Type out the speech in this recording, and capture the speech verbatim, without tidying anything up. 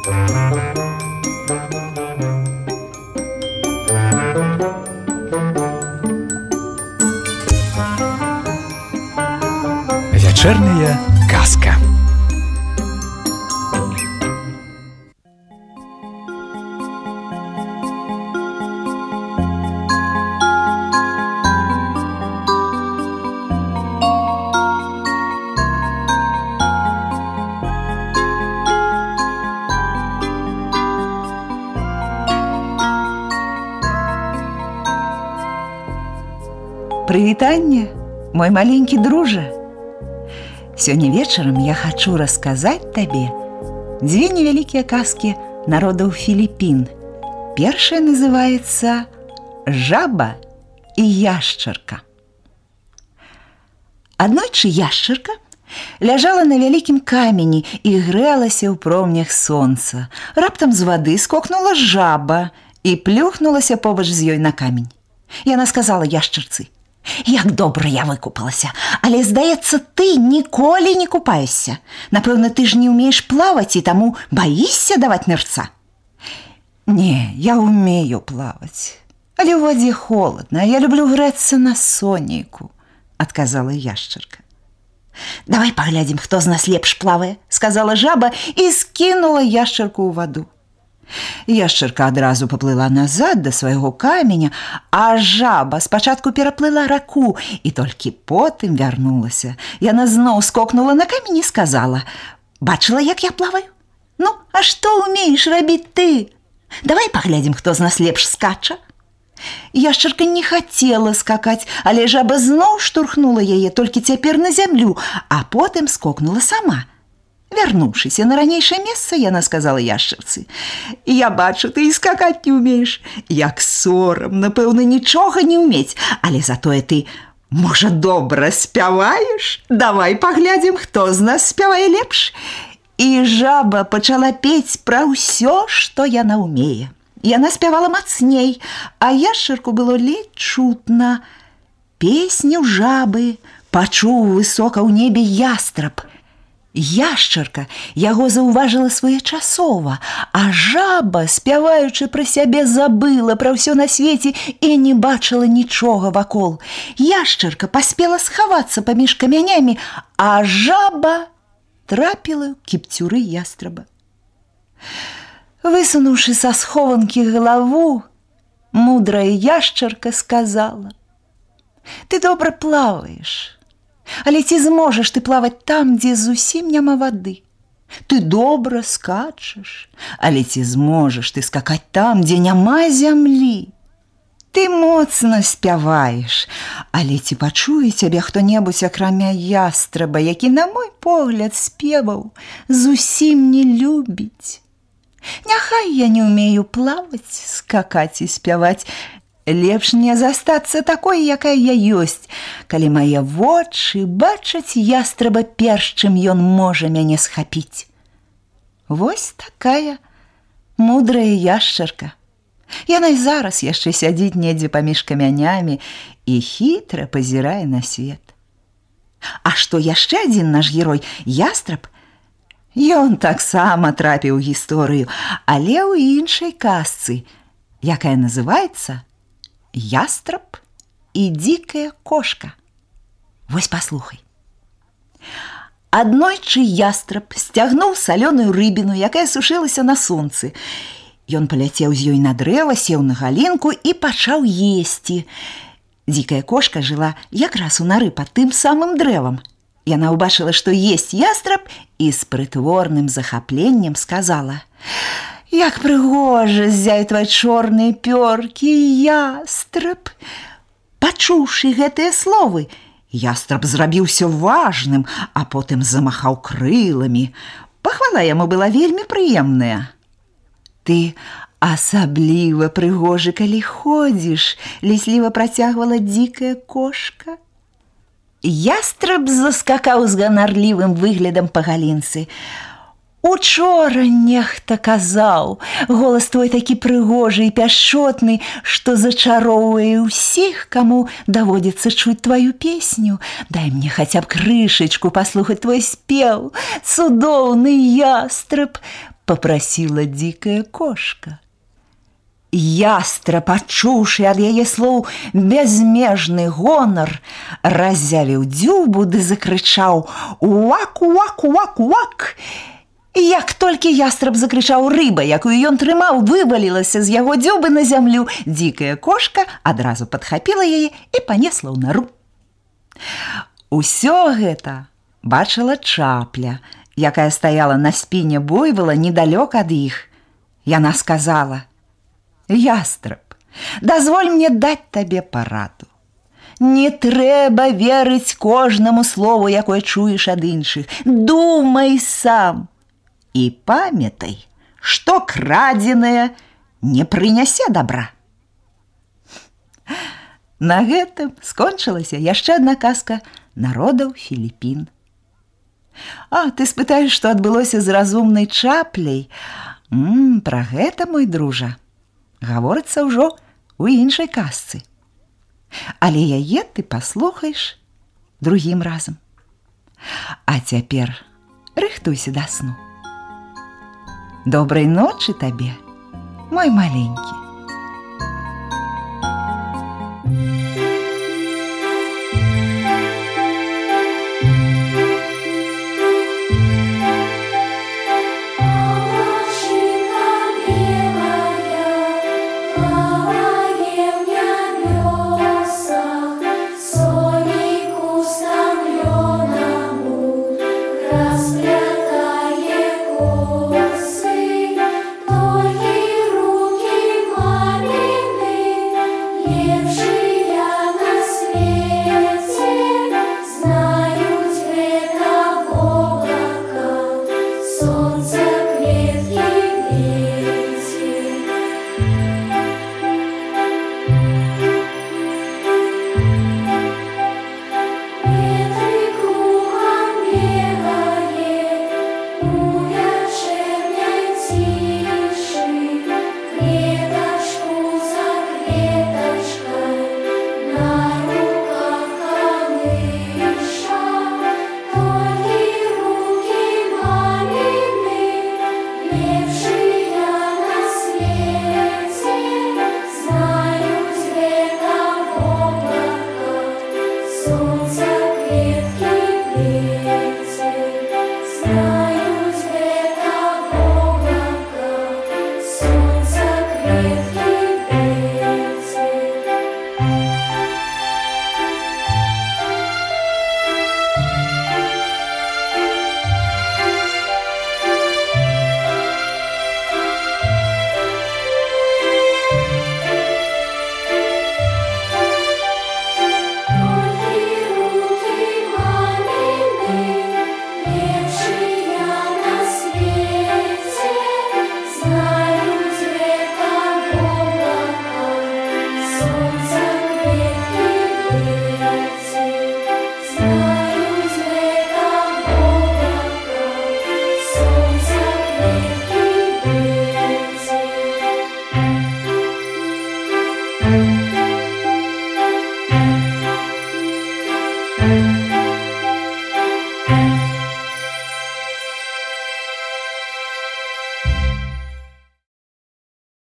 Вечерняя казка. Прывітанне, мой маленькі дружа. Сёння вечарам я хачу расказаць табе дзве невялікія казкі народаў Філіпін. Першая называецца «Жаба і яшчарка». Аднойчы яшчарка ляжала на вялікім камені і грэлася ў промнях сонца. Раптам з вады скокнула жаба і плюхнулася побач з ёй на камень. Яна сказала яшчарцы: «Як добра я выкупалася, але, здаецца, ты ніколі не купаешся. Напэўна, ты ж не ўмееш плаваць і таму баішся даваць нырца». «Не, я умею плаваць, але ў вадзе холодна, я люблю грэцца на сонейку», — адказала яшчарка. «Давай паглядзім, хто з нас лепш плавае», — сказала жаба і скінула яшчарку ў ваду. Яшчарка адразу паплыла назад да свайго каменя, а жаба спачатку пераплыла раку і толькі потым вярнулася. Яна зноў скокнула на камень і сказала: «Бачыла, як я плаваю? Ну, а што ўмееш рабіць ты? Давай паглядзім, хто з нас лепш скача». Яшчарка не хацела скакаць, але жаба зноў штурхнула яе, толькі цяпер на зямлю, а потым скокнула сама. Вярнуўшыся на ранейшае месца, яна сказала яшчарцы: «Я бачу, ты і скакаць не ўмееш. Як сорам, напэўна, нічога не ўмець, але затое ты, можа, добра спяваеш? Давай паглядзім, хто з нас спявае лепш». І жаба пачала пець пра ўсё, што яна ўмее. Яна спявала мацней, а яшчарку было ледзь чутна. Песню жабы пачуў высока ў небе ястраб. Яшчарка яго заўважыла своечасова, а жаба, спяваючы пра сябе, забыла пра ўсё на свеце і не бачыла нічога вакол. Яшчарка паспела схавацца паміж камянямі, а жаба трапіла ў кіпцюры ястраба. Высунуўшы са схованкі галаву, мудрая яшчарка сказала: «Ты добра плаваеш, але ці зможаш ты плаваць там, дзе зусім няма вады? Ты добра скачаш, але ці зможаш ты скакаць там, дзе няма зямлі? Ты моцна спяваеш, але ці пачуе цябе хто-небудзь, акрамя ястраба, які, на мой погляд, спеваў зусім не любіць? Няхай я не ўмею плаваць, скакаць і спяваць, лепш не застацца такой, якая я ёсць, калі мае вочы бачаць ястраба перш, чым ён можа мяне схапіць». Вось такая мудрая яшчарка. Яна і зараз яшчэ сядзіць недзе паміж камянямі і хітра пазірае на свет. А што яшчэ адзін наш герой, ястраб, ён таксама трапіў у гісторыю, але ў іншай казцы, якая называецца «Ястраб і дзікая кошка». Вось паслухай. Аднойчы ястраб сцягнуў салёную рыбіну, якая сушылася на сонцы. Ён паляцеў з ёй на дрэва, сеў на галінку і пачаў есці. Дзікая кошка жыла якраз у нары пад тым самым дрэвам. Яна ўбачыла, што есць ястраб, і з прытворным захапленнем сказала: «Як прыгожа ззяйтваць чорныя пёркі, ястраб». Пачуўшы гэтыя словы, ястраб зрабіўся важным, а потым замахаў крыламі. Пахвала яму была вельмі прыемная. «Ты асабліва прыгожы, калі ходзіш», — лісліва працягвала дзікая кошка. Ястраб заскакаў з ганарлівым выглядам па галінцы. «Учора нехта казаў, голас твой такі прыгожы і пяшчотны, што зачароўвае ўсіх, каму даводзіцца чуць тваю песню. Дай мне хаця б крышачку паслухаць твой спеў, цудоўны ястраб». попросила дикая кошка. Ястраб, пачуўшы ад яе слоў бязмежны гонар, разявіў дзюбу ды закрычаў: «Уак, уак, уак, уак!» І як толькі ястраб закрычаў, рыба, якую ён трымаў, вывалілася з яго дзюбы на зямлю. Дикая кошка адразу падхапіла яе і панесла ў нару. Усё гэта бачыла чапля, якая стаяла на спіне буйвала недалёк ад іх. Яна сказала: «Ястраб, дазволь мне даць табе параду. Не трэба верыць кожнаму слову, якое чуеш ад іншых. Думай сам і памятай, што крадзенае не прынясе добра». На гэтым скончылася яшчэ адна казка народаў Філіпін. А, ты спытаеш, што адбылося з разумнай чапляй? М, пра гэта, мой дружа, гаворыцца ўжо ў іншай казцы. Але яе ты паслухаеш другім разам. А цяпер рыхтуйся да сну. Добрай ночы табе, мой маленькі.